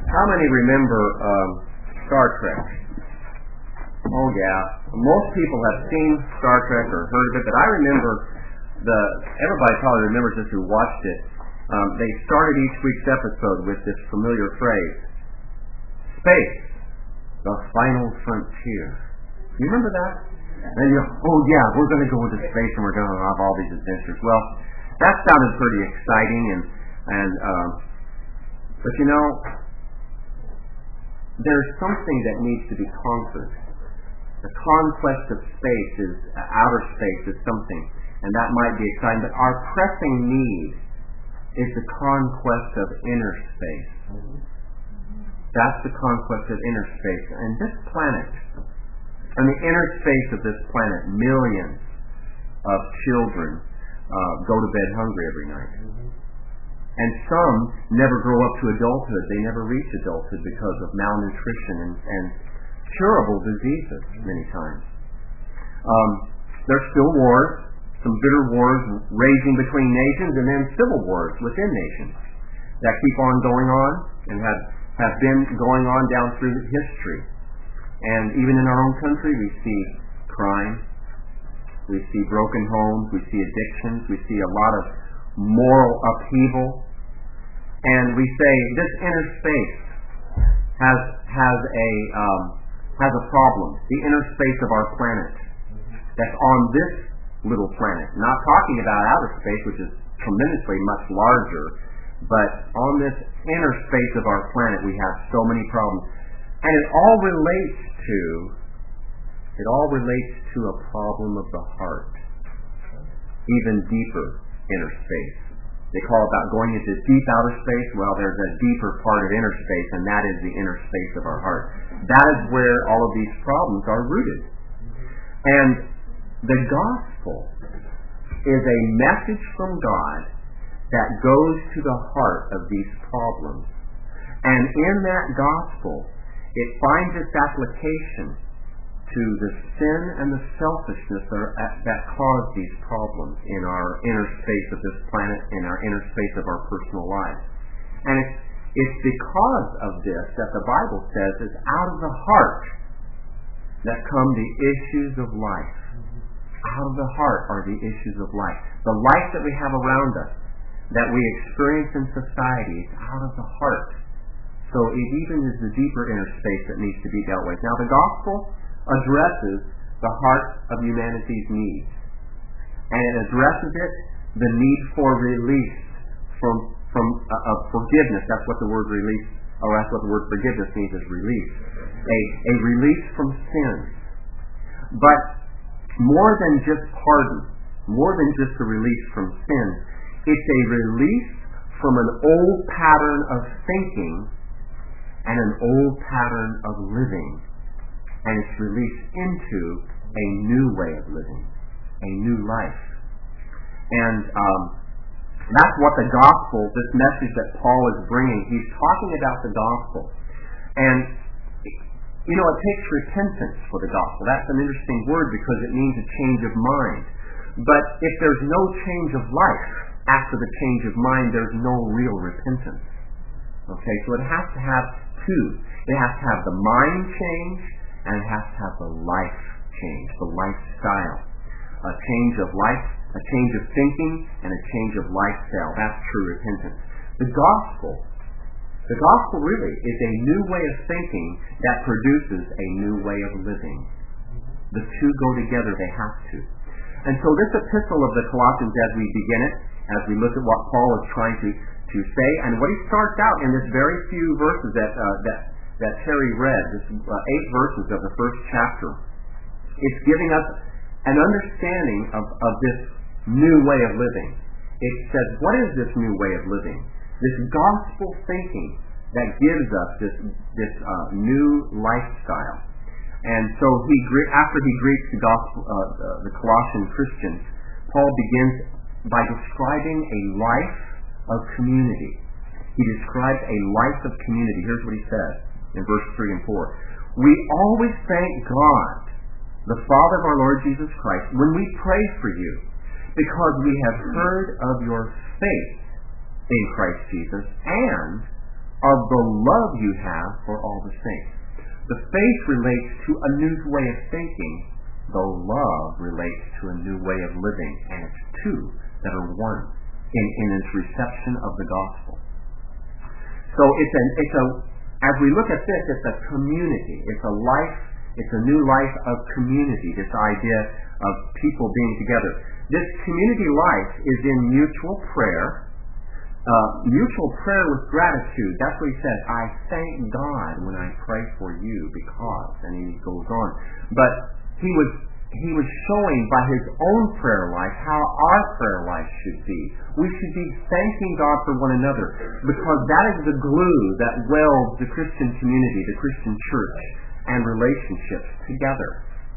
How many remember Star Trek? Oh yeah, most people have seen Star Trek or heard of it, but I remember everybody probably remembers this who watched it. They started each week's episode with this familiar phrase: "Space, the final frontier." You remember that? And you go, oh yeah, we're going to go into space and we're going to have all these adventures. Well, that sounded pretty exciting, but you know, there's something that needs to be conquered. The conquest of space outer space is something, and that might be exciting, but our pressing need is the conquest of inner space. That's the conquest of inner space. And this planet, and the inner space of this planet, millions of children go to bed hungry every night. And some never grow up to adulthood. They never reach adulthood because of malnutrition and curable diseases many times. There's still wars, some bitter wars raging between nations, and then civil wars within nations that keep on going on and have been going on down through history. And even in our own country, we see crime, we see broken homes, we see addictions, we see a lot of moral upheaval, and we say this inner space has a problem. The inner space of our planet that's on this little planet. Not talking about outer space, which is tremendously much larger, but on this inner space of our planet we have so many problems. And it all relates to a problem of the heart. Even deeper inner space. They call it about going into deep outer space. Well, there's a deeper part of inner space, and that is the inner space of our heart. That is where all of these problems are rooted. And the gospel is a message from God that goes to the heart of these problems. And in that gospel, it finds its application to the sin and the selfishness that cause these problems in our inner space of this planet, in our inner space of our personal lives. And it's because of this that the Bible says it's out of the heart that come the issues of life. Out of the heart are the issues of life. The life that we have around us, that we experience in society, is out of the heart. So it even is the deeper inner space that needs to be dealt with. Now the gospel addresses the heart of humanity's needs. And it addresses the need for release from forgiveness. That's what the word release, or that's what the word forgiveness means, is release. A release from sin. But more than just pardon, more than just a release from sin, it's a release from an old pattern of thinking and an old pattern of living. And it's released into a new way of living, a new life. And that's what the gospel, this message that Paul is bringing, he's talking about the gospel. And, you know, it takes repentance for the gospel. That's an interesting word because it means a change of mind. But if there's no change of life after the change of mind, there's no real repentance. Okay, so it has to have two. It has to have the mind change, and it has to have the life change, the lifestyle. A change of life, a change of thinking, and a change of lifestyle. That's true repentance. The gospel really is a new way of thinking that produces a new way of living. The two go together, they have to. And so this epistle of the Colossians, as we begin it, as we look at what Paul is trying to say, and what he starts out in this very few verses that Terry read, this 8 verses of the first chapter, it's giving us an understanding of this new way of living. It says, what is this new way of living? This gospel thinking that gives us this new lifestyle. And so after he greets the Colossian Christians, Paul begins by describing a life of community. He describes a life of community. Here's what he says in verse 3 and 4. We always thank God, the Father of our Lord Jesus Christ, when we pray for you, because we have heard of your faith in Christ Jesus and of the love you have for all the saints. The faith relates to a new way of thinking. The love relates to a new way of living. And it's two that are one in its reception of the gospel. So as we look at this, it's a community. It's a life. It's a new life of community. This idea of people being together. This community life is in mutual prayer. Mutual prayer with gratitude. That's what he said. I thank God when I pray for you because, and he goes on. But he was showing by his own prayer life how our prayer life should be. We should be thanking God for one another because that is the glue that welds the Christian community, the Christian church, and relationships together.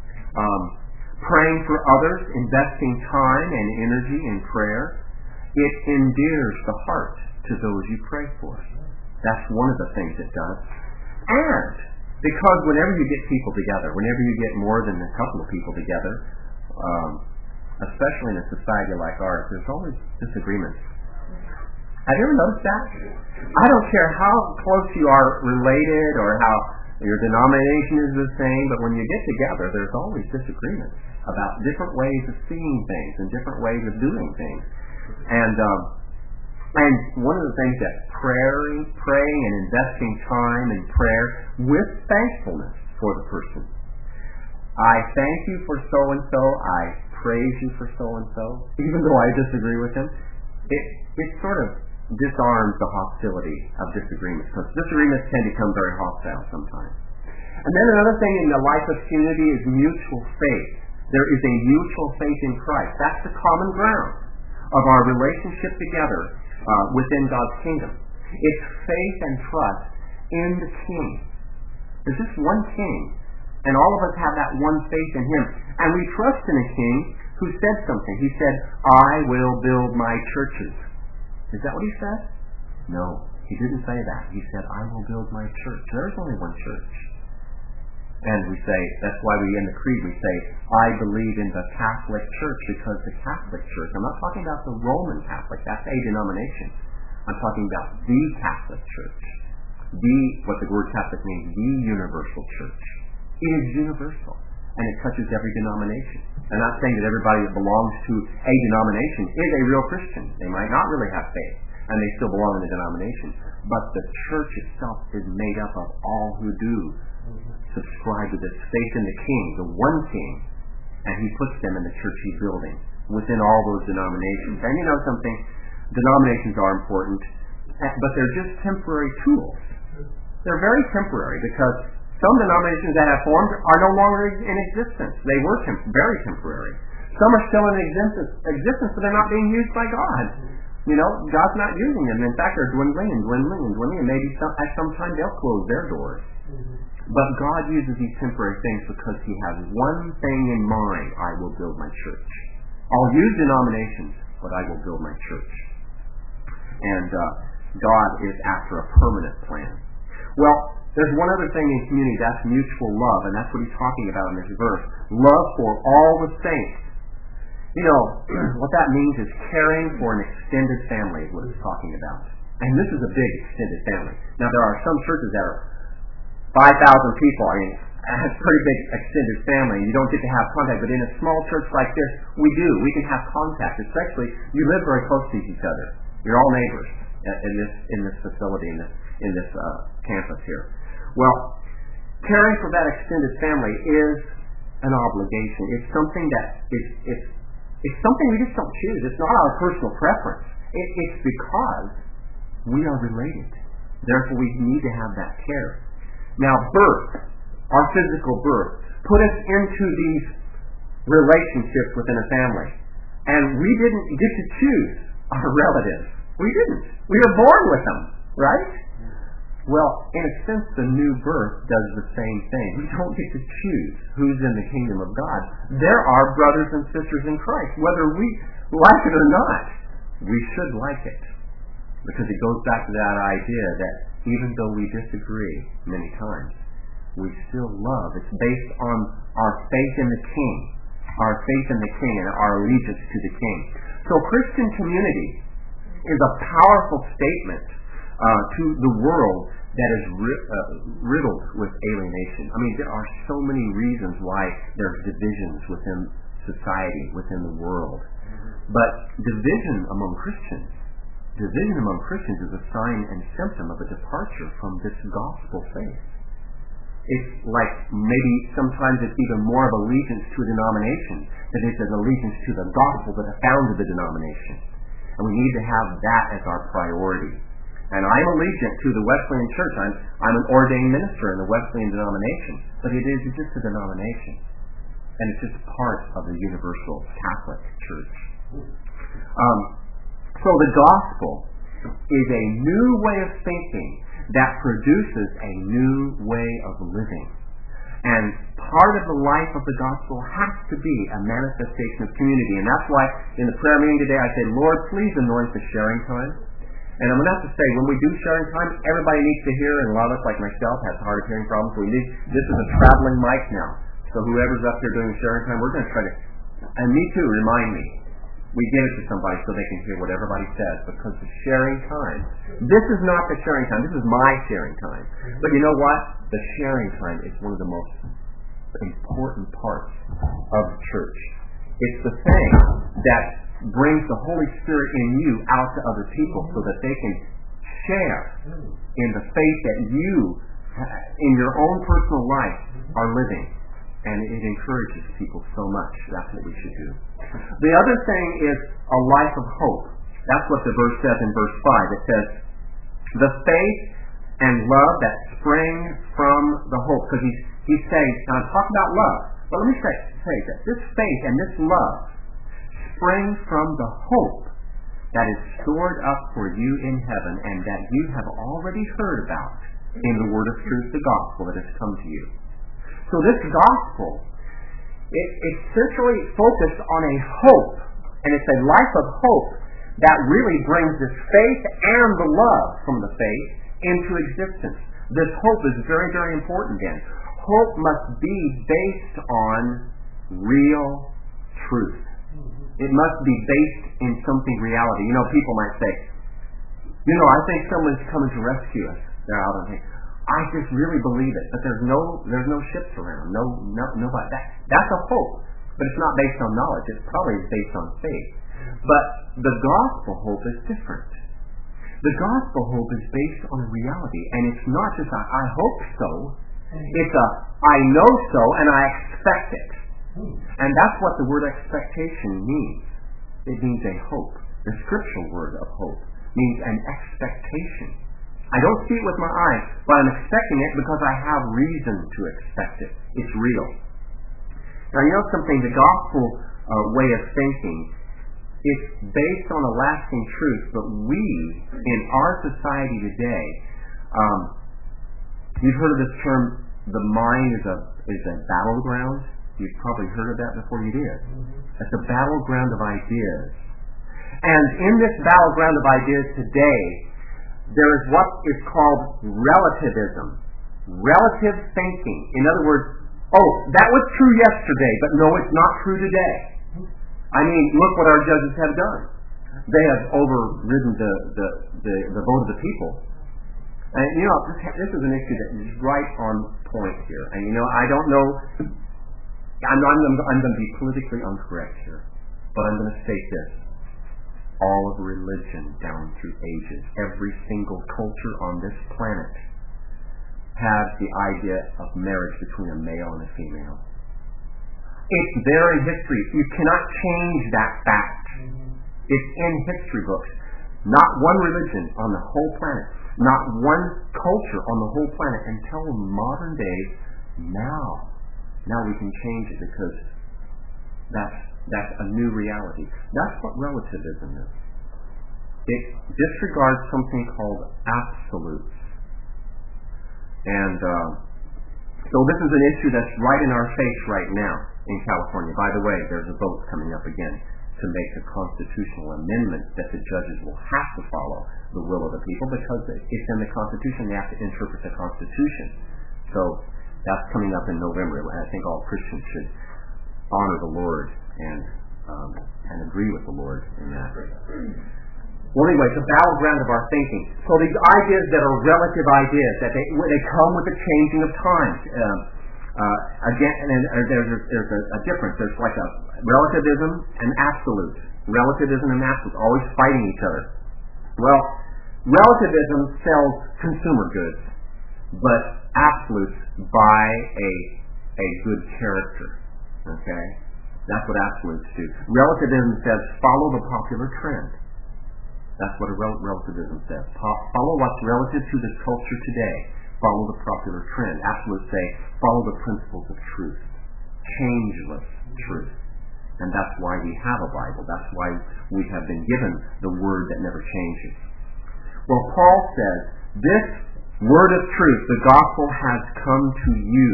Praying for others, investing time and energy in prayer, it endears the heart to those you pray for. That's one of the things it does. And because whenever you get people together, whenever you get more than a couple of people together, especially in a society like ours, there's always disagreements. Have you ever noticed that? I don't care how close you are related or how your denomination is the same, but when you get together, there's always disagreements about different ways of seeing things and different ways of doing things. And one of the things that praying and investing time in prayer with thankfulness for the person. I thank you for so-and-so. I praise you for so-and-so. Even though I disagree with him, it sort of disarms the hostility of disagreements, because disagreements can become very hostile sometimes. And then another thing in the life of community is mutual faith. There is a mutual faith in Christ. That's the common ground of our relationship together within God's kingdom. It's faith and trust in the King. There's just one King, and all of us have that one faith in Him. And we trust in a King who said something. He said, I will build my churches. Is that what he said? No, he didn't say that. He said, I will build my church. There's only one church. And we say, that's why we in the creed we say, I believe in the Catholic Church, because the Catholic Church, I'm not talking about the Roman Catholic, that's a denomination. I'm talking about the Catholic Church. What the word Catholic means, the universal church. It is universal, and it touches every denomination. I'm not saying that everybody that belongs to a denomination is a real Christian. They might not really have faith, and they still belong in a denomination. But the church itself is made up of all who do subscribe to this faith in the King, the one King, and He puts them in the church He's building within all those denominations. And you know something? Denominations are important, but they're just temporary tools. They're very temporary because some denominations that have formed are no longer in existence. They were very temporary. Some are still in existence, but they're not being used by God. You know, God's not using them. In fact, they're dwindling, and maybe at some time they'll close their doors. But God uses these temporary things because He has one thing in mind: I will build my church. I'll use denominations, but I will build my church. And God is after a permanent plan. Well, there's one other thing in community, that's mutual love, and that's what he's talking about in this verse. Love for all the saints. You know, what that means is caring for an extended family is what it's talking about. And this is a big extended family. Now, there are some churches that are 5,000 people. I mean, that's a pretty big extended family. You don't get to have contact, but in a small church like this, we do. We can have contact, especially you live very close to each other. You're all neighbors in this facility, in this campus here. Well, caring for that extended family is an obligation. It's something that it's something we just don't choose. It's not our personal preference. It's because we are related. Therefore, we need to have that care. Now, birth, our physical birth, put us into these relationships within a family. And we didn't get to choose our relatives. We didn't. We were born with them, right? Well, in a sense, the new birth does the same thing. We don't get to choose who's in the kingdom of God. There are brothers and sisters in Christ. Whether we like it or not, we should like it. Because it goes back to that idea that even though we disagree many times, we still love. It's based on our faith in the King. Our faith in the King and our allegiance to the King. So Christian community is a powerful statement to the world that is riddled with alienation. I mean, there are so many reasons why there's divisions within society, within the world. But division among Christians is a sign and symptom of a departure from this gospel faith. It's like maybe sometimes it's even more of allegiance to a denomination than it is an allegiance to the gospel that founded the denomination. And we need to have that as our priority. And I'm allegiant to the Wesleyan Church. I'm an ordained minister in the Wesleyan denomination. But it is just a denomination. And it's just part of the universal Catholic Church. So the gospel is a new way of thinking that produces a new way of living. And part of the life of the gospel has to be a manifestation of community. And that's why in the prayer meeting today I said, Lord, please anoint the sharing time. And I'm going to have to say, when we do sharing time, everybody needs to hear, and a lot of us, like myself, has hard of hearing problems. This is a traveling mic now. So whoever's up there doing sharing time, we're going to try to, and me too, remind me. We give it to somebody so they can hear what everybody says, because the sharing time, this is not the sharing time, this is my sharing time. But you know what? The sharing time is one of the most important parts of the church. It's the thing that brings the Holy Spirit in you out to other people so that they can share in the faith that you, in your own personal life, are living. And it encourages people so much. That's what we should do. The other thing is a life of hope. That's what the verse says in verse 5. It says, the faith and love that spring from the hope. Because he's saying, now I'm talking about love, but let me say that this faith and this love spring from the hope that is stored up for you in heaven and that you have already heard about in the word of truth, the gospel that has come to you. So this gospel, it's centrally focused on a hope, and it's a life of hope that really brings this faith and the love from the faith into existence. This hope is very, very important then. Hope must be based on real truth. It must be based in something reality. You know, people might say, I think someone's coming to rescue us. They're out on here. I just really believe it, but there's no ships around, nobody. That's a hope, but it's not based on knowledge. It's probably based on faith. But the gospel hope is different. The gospel hope is based on a reality, and it's not just a I hope so. It's a I know so, and I expect it. And that's what the word expectation means. It means a hope. The scriptural word of hope means an expectation. I don't see it with my eyes, but I'm expecting it because I have reason to expect it. It's real. Now, you know something? The gospel way of thinking is based on a lasting truth, but we, in our society today, you've heard of this term, the mind is a battleground. You've probably heard of that before you did. It's a battleground of ideas. And in this battleground of ideas today, there is what is called relativism. Relative thinking. In other words, that was true yesterday, but no, it's not true today. I mean, look what our judges have done. They have overridden the vote of the people. And this is an issue that is right on point here. And I don't know, I'm going to be politically incorrect here, but I'm going to state this. All of religion down through ages, every single culture on this planet has the idea of marriage between a male and a female. It's there in history. You cannot change that fact. It's in history books. Not one religion on the whole planet, not one culture on the whole planet until modern days. Now we can change it because that's a new reality. That's what relativism is. It disregards something called absolutes. And so this is an issue that's right in our face right now in California. By the way, there's a vote coming up again to make a constitutional amendment that the judges will have to follow the will of the people because it's in the Constitution. They have to interpret the Constitution. So that's coming up in November. I think all Christians should honor the Lord and agree with the Lord in that. Well, anyway, it's a battleground of our thinking. So these ideas that are relative ideas, that they come with the changing of times. Again, and there's a difference. There's like a relativism and absolute. Relativism and absolute, always fighting each other. Well, relativism sells consumer goods, but absolutes buy a good character. Okay? That's what absolutes do. Relativism says follow the popular trend. That's what a relativism says. Follow what's relative to the culture today. Follow the popular trend. Absolutes say follow the principles of truth. Changeless truth. And that's why we have a Bible. That's why we have been given the Word that never changes. Well, Paul says, this Word of truth, the gospel, has come to you.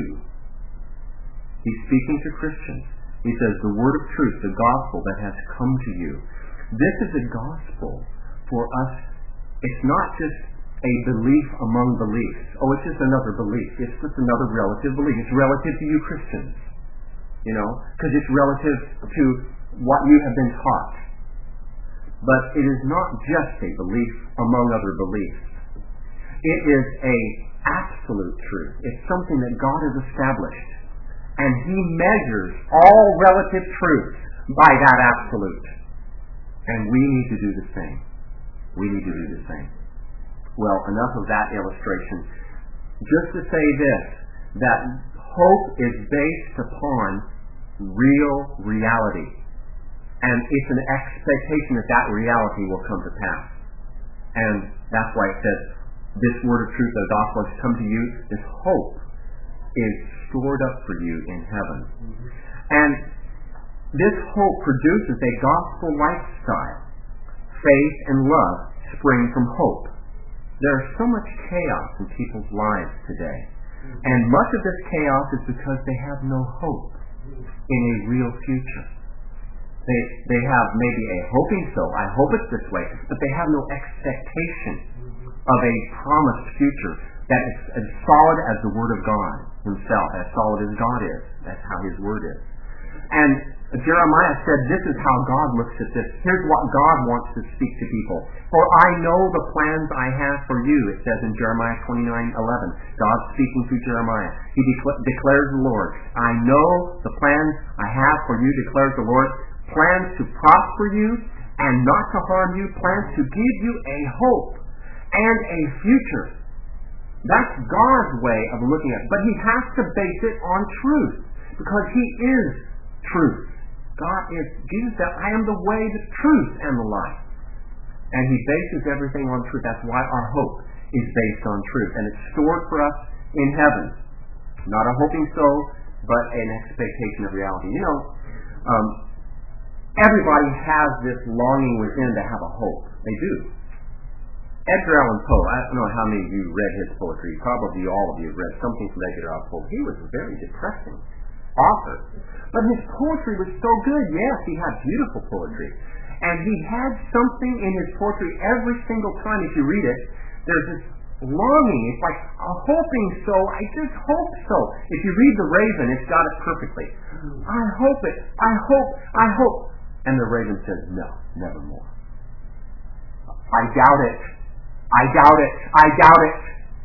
He's speaking to Christians. He says, the Word of truth, the gospel that has come to you. This is a gospel for us. It's not just a belief among beliefs. Oh, it's just another belief. It's just another relative belief. It's relative to you Christians. Because it's relative to what you have been taught. But it is not just a belief among other beliefs. It is a absolute truth. It's something that God has established. And He measures all relative truths by that absolute. And we need to do the same. We need to do the same. Well, enough of that illustration. Just to say this, that hope is based upon real reality. And it's an expectation that that reality will come to pass. And that's why it says, this word of truth, the gospel has come to you. This hope is stored up for you in heaven. And this hope produces a gospel lifestyle. Faith and love spring from hope. There is so much chaos in people's lives today. And much of this chaos is because they have no hope in a real future. They have maybe a hoping so, I hope it's this way, but they have no expectation of a promised future that is as solid as the Word of God Himself, as solid as God is. That's how His Word is. And Jeremiah said, this is how God looks at this. Here's what God wants to speak to people. For I know the plans I have for you, it says in Jeremiah 29:11. God speaking through Jeremiah. He declares the Lord. I know the plans I have for you, declares the Lord. Plans to prosper you and not to harm you. Plans to give you a hope and a future. That's God's way of looking at it. But He has to base it on truth. Because He is truth. Jesus said, I am the way, the truth, and the life. And He bases everything on truth. That's why our hope is based on truth. And it's stored for us in heaven. Not a hoping so, but an expectation of reality. Everybody has this longing within to have a hope. They do. Edgar Allan Poe, I don't know how many of you read his poetry. Probably all of you have read something from Edgar Allan Poe. He was a very depressing author. But his poetry was so good. Yes, he had beautiful poetry. And he had something in his poetry every single time. If you read it, there's this longing. It's like a hoping so. I just hope so. If you read The Raven, it's got it perfectly. I hope it. I hope. And the raven says, no, nevermore. I doubt it. I doubt it. I doubt it.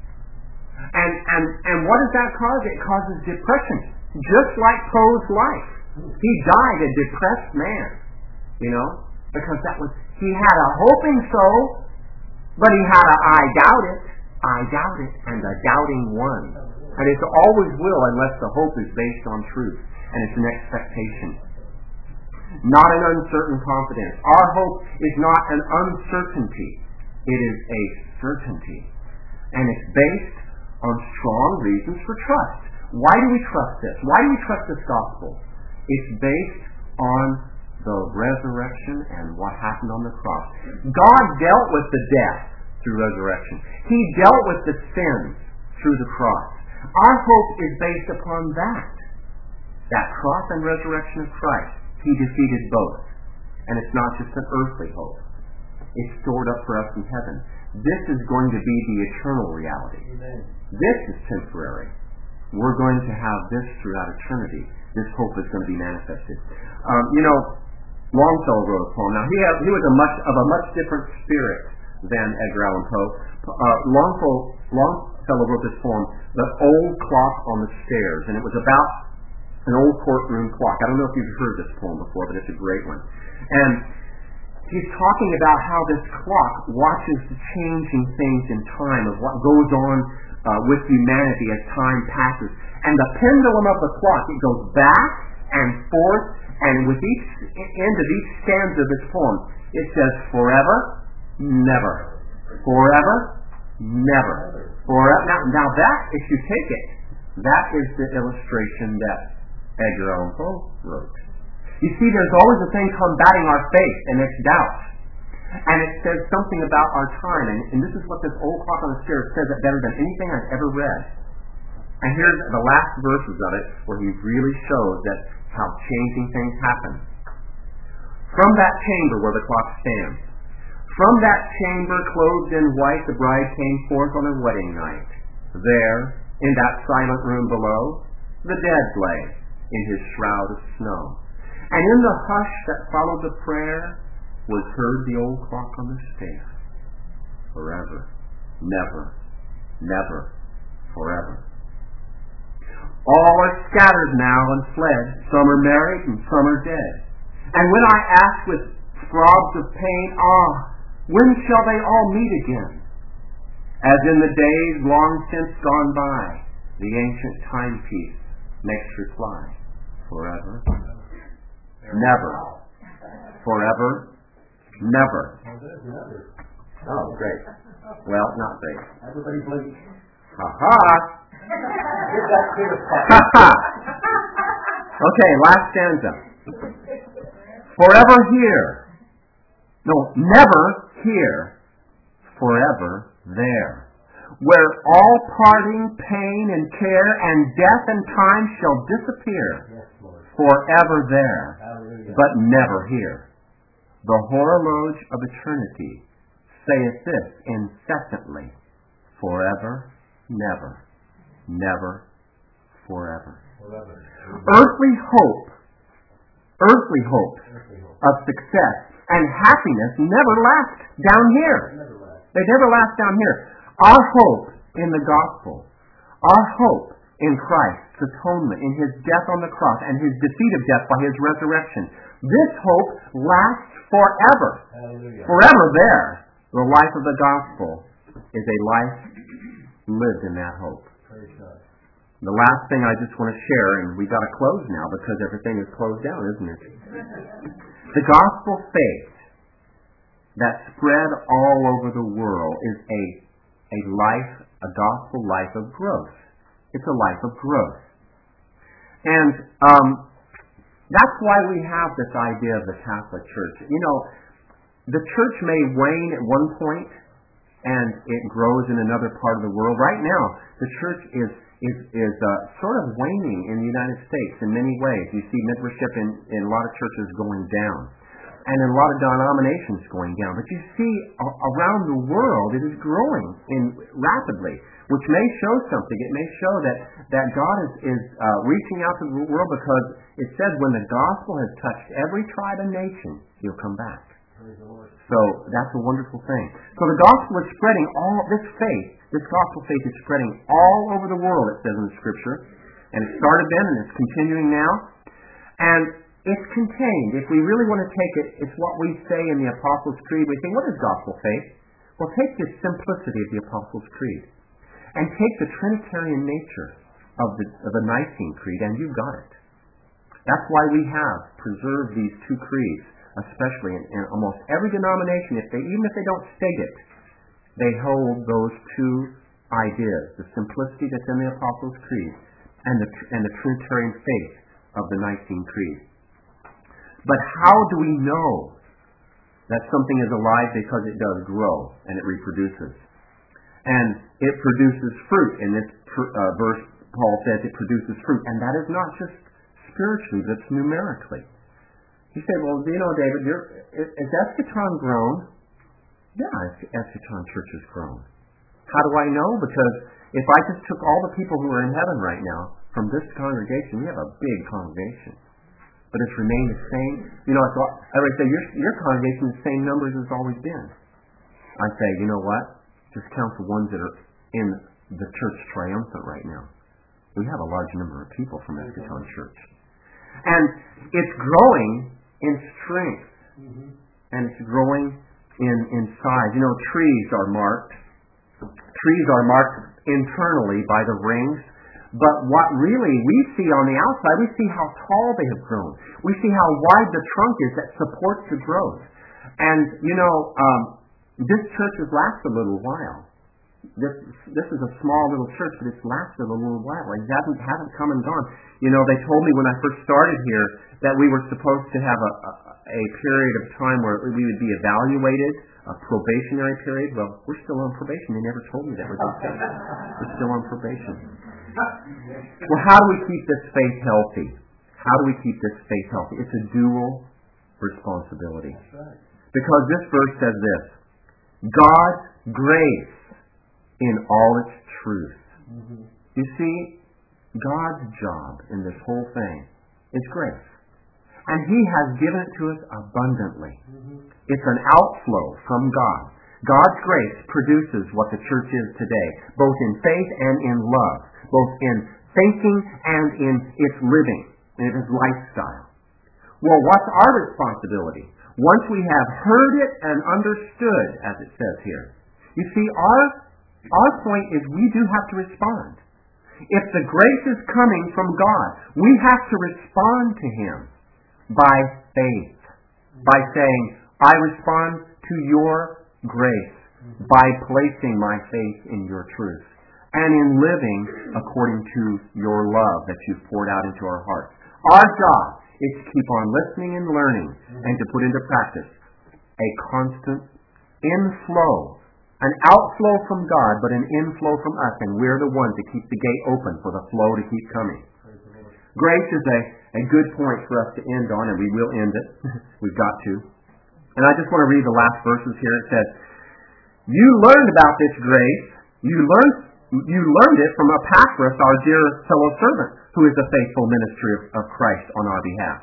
And what does that cause? It causes depression. Just like Poe's life. He died a depressed man. Because he had a hoping so, but he had a I doubt it, and a doubting one. And it always will unless the hope is based on truth. And it's an expectation. Not an uncertain confidence. Our hope is not an uncertainty. It is a certainty. And it's based on strong reasons for trust. Why do we trust this? Why do we trust this gospel? It's based on the resurrection and what happened on the cross. God dealt with the death through resurrection. He dealt with the sins through the cross. Our hope is based upon that cross and resurrection of Christ. He defeated both. And it's not just an earthly hope. It's stored up for us in heaven. This is going to be the eternal reality. Amen. This is temporary. We're going to have this throughout eternity. This hope is going to be manifested. Longfellow wrote a poem. Now he was of a much different spirit than Edgar Allan Poe. Longfellow wrote this poem, "The Old Clock on the Stairs," and it was about an old courtroom clock. I don't know if you've heard this poem before, but it's a great one. And he's talking about how this clock watches the changing things in time of what goes on with humanity as time passes. And the pendulum of the clock, it goes back and forth, and with each end of each stanza of this poem, it says forever, never. Forever, never. Forever. Now that, if you take it, that is the illustration that Edgar Allan Poe wrote. You see, there's always a thing combating our faith, and it's doubt. And it says something about our time, and this is what this old clock on the stairs says it better than anything I've ever read. And here's the last verses of it, where he really shows that how changing things happen. From that chamber where the clock stands, from that chamber clothed in white, the bride came forth on her wedding night. There, in that silent room below, the dead lay in his shroud of snow. And in the hush that followed the prayer was heard the old clock on the stair. Forever, never, never, forever. All are scattered now and fled. Some are married and some are dead. And when I ask with throbs of pain, when shall they all meet again? As in the days long since gone by, the ancient timepiece makes reply. Forever, never. Forever, never. Oh, great. Well, not great. Everybody blink. Ha-ha! Okay, last stanza. Forever here. No, never here. Forever there. Where all parting, pain, and care, and death and time shall disappear. Yes, Lord. Forever there. Hallelujah. But never here. The horologe of eternity saith this incessantly. Forever, never. Never, forever. Forever. Earthly hope of success and happiness never last down here. They never last down here. Our hope in the gospel, our hope in Christ's atonement, in his death on the cross and his defeat of death by his resurrection, this hope lasts forever. Hallelujah. Forever there. The life of the gospel is a life lived in that hope. The last thing I just want to share, and we've got to close now because everything is closed down, isn't it? The gospel faith that spread all over the world is a gospel life of growth. It's a life of growth. And that's why we have this idea of the Catholic Church. You know, the church may wane at one point and it grows in another part of the world. Right now, the church is sort of waning in the United States in many ways. You see membership in a lot of churches going down, and in a lot of denominations going down. But you see around the world it is growing rapidly, which may show something. It may show that God is reaching out to the world, because it says when the gospel has touched every tribe and nation, he'll come back. So that's a wonderful thing. So the gospel is spreading this gospel faith is spreading all over the world, it says in the Scripture. And it started then and it's continuing now. And it's contained. If we really want to take it, it's what we say in the Apostles' Creed. We think, what is gospel faith? Well, take the simplicity of the Apostles' Creed and take the Trinitarian nature of the Nicene Creed, and you've got it. That's why we have preserved these two creeds, especially in almost every denomination. Even if they don't state it, they hold those two ideas: the simplicity that's in the Apostles' Creed and the Trinitarian faith of the Nicene Creed. But how do we know that something is alive? Because it does grow and it reproduces, and it produces fruit. In this verse, Paul says it produces fruit, and that is not just spiritually, but numerically. He said, well, David, is Eschaton grown? Yeah, Eschaton Church has grown. How do I know? Because if I just took all the people who are in heaven right now from this congregation, we have a big congregation. but it's remained the same. You know, I would say your congregation is the same numbers as it's always been. I say, you know what? Just count the ones that are in the church triumphant right now. We have a large number of people from Eschaton Church. And it's growing in strength. And it's growing in size. You know, trees are marked. Trees are marked internally by the rings. But what really we see on the outside, we see how tall they have grown. We see how wide the trunk is that supports the growth. And, you know, this church has lasted a little while. This is a small little church, but it's lasted a little while. It hasn't come and gone. You know, they told me when I first started here that we were supposed to have a period of time where we would be evaluated, a probationary period. Well, we're still on probation. They never told me that we're going to say. We're still on probation. Well, how do we keep this faith healthy? How do we keep this faith healthy? It's a dual responsibility. Because this verse says this: God's grace in all its truth. You see, God's job in this whole thing is grace. And He has given it to us abundantly. It's an outflow from God. God's grace produces what the church is today, both in faith and in love, both in thinking and in its living, in its lifestyle. Well, what's our responsibility? Once we have heard it and understood, as it says here. You see, our point is we do have to respond. If the grace is coming from God, we have to respond to Him by faith, by saying, I respond to your grace by placing my faith in your truth and in living according to your love that you've poured out into our hearts. Our job is to keep on listening and learning and to put into practice a constant inflow, an outflow from God, but an inflow from us, and we're the ones that keep the gate open for the flow to keep coming. Grace is a good point for us to end on, and we will end it. We've got to. And I just want to read the last verses here. It says, you learned about this grace. You learned it from Epaphras, our dear fellow servant, who is a faithful ministry of Christ on our behalf,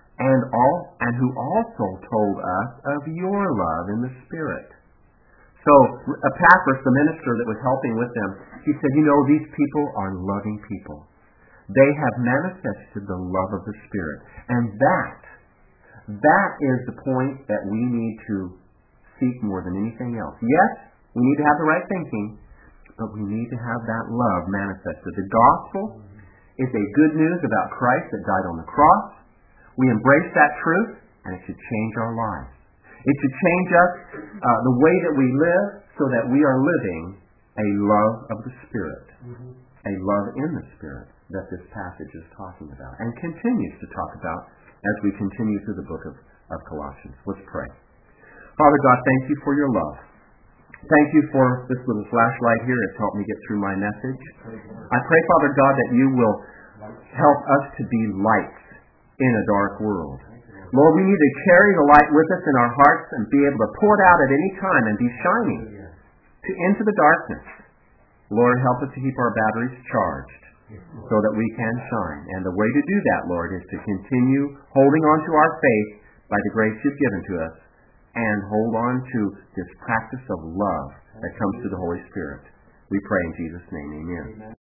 and who also told us of your love in the Spirit. So Epaphras, the minister that was helping with them, he said, you know, these people are loving people. They have manifested the love of the Spirit. And that is the point that we need to seek more than anything else. Yes, we need to have the right thinking, but we need to have that love manifested. The gospel is a good news about Christ that died on the cross. We embrace that truth, and it should change our lives. It should change us, the way that we live, so that we are living a love of the Spirit, a love in the Spirit that this passage is talking about and continues to talk about as we continue through the book of Colossians. Let's pray. Father God, thank you for your love. Thank you for this little flashlight here. It's helped me get through my message. I pray, Father God, that you will help us to be lights in a dark world. Lord, we need to carry the light with us in our hearts and be able to pour it out at any time and be shining into the darkness. Lord, help us to keep our batteries charged so that we can shine. And the way to do that, Lord, is to continue holding on to our faith by the grace you've given to us and hold on to this practice of love that comes through the Holy Spirit. We pray in Jesus' name, amen.